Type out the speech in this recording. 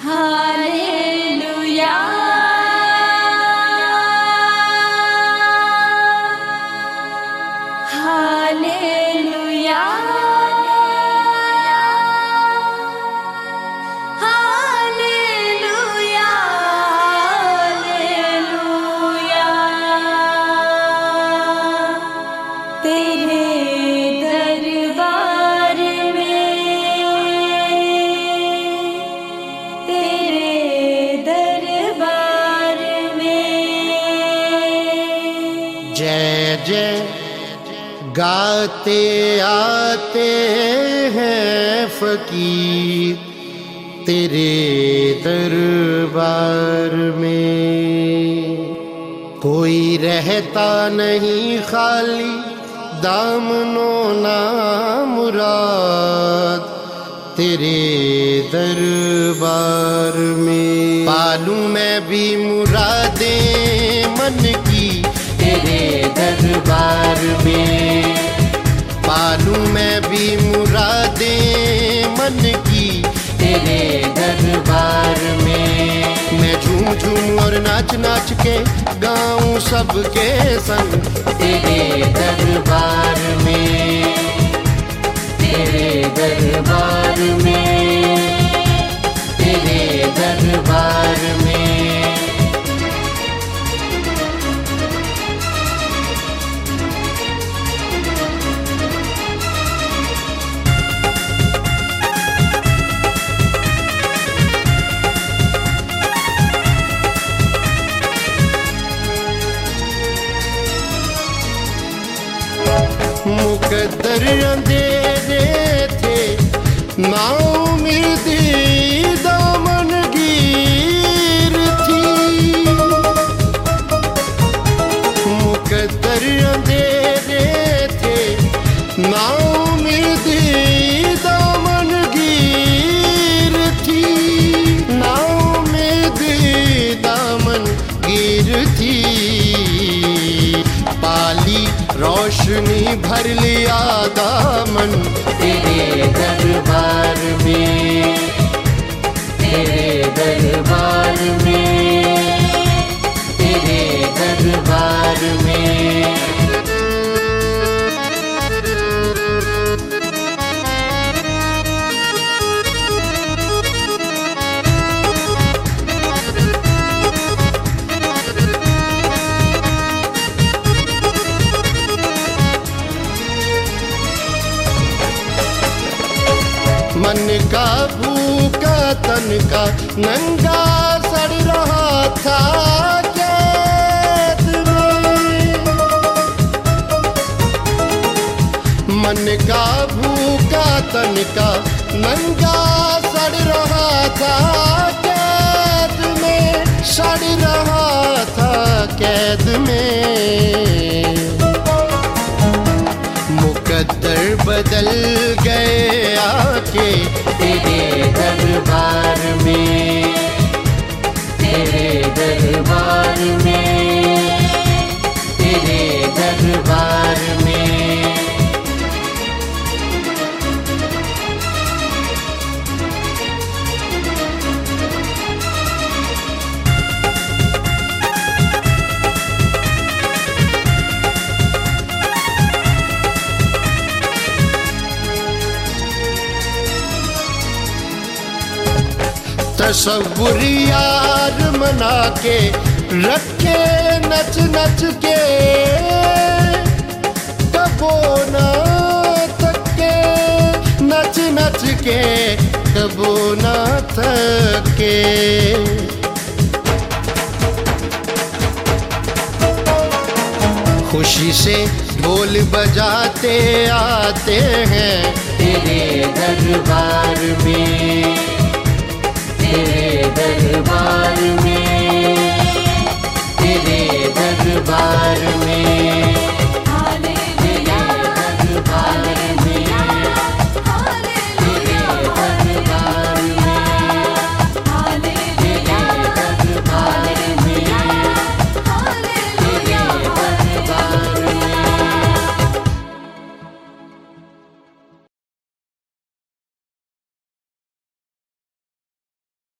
Hallelujah hallelujah hallelujah hallelujah तेरे दरबार में तेरे दरबार में जय जय गाते आते हैं फकीर तेरे दरबार में। कोई रहता नहीं खाली दामनों ना मुराद तेरे दरबार में। पालूं मैं भी मुरादें मन की तेरे दरबार में। पालूं मैं भी मुरादें मन की तेरे दरबार में। मैं झूम झूम और नाच नाच के गाऊं सबके संग तेरे दरबार में। तेरे दरबार में तेरे दरबार में। मुकद्दर अंधेरे थे ना उम्मीदी दामनगीर थी। मुकद्दर अंधेरे थे ना उम्मीदी दामनगीर थी। ना उम्मीदी दामनगीर थी। पाली रोशनी भर लिया दामन तेरे दरबार में। तेरे दरबार में तेरे दरबार में। मन का भूखा तन का नंगा सड़ रहा था कैद में। मन का भूखा तन का नंगा सड़ रहा था कैद में। सड़ रहा था कैद में। मुकद्दर बदल गए आके तेरे दरबार में। तेरे दरबार में तेरे दरबार में। तसव्वुर यार मना के रखे नच नच के कबो ना थके। नच नच के कबो ना थके। खुशी से ढोल बजाते आते हैं तेरे दरबार में।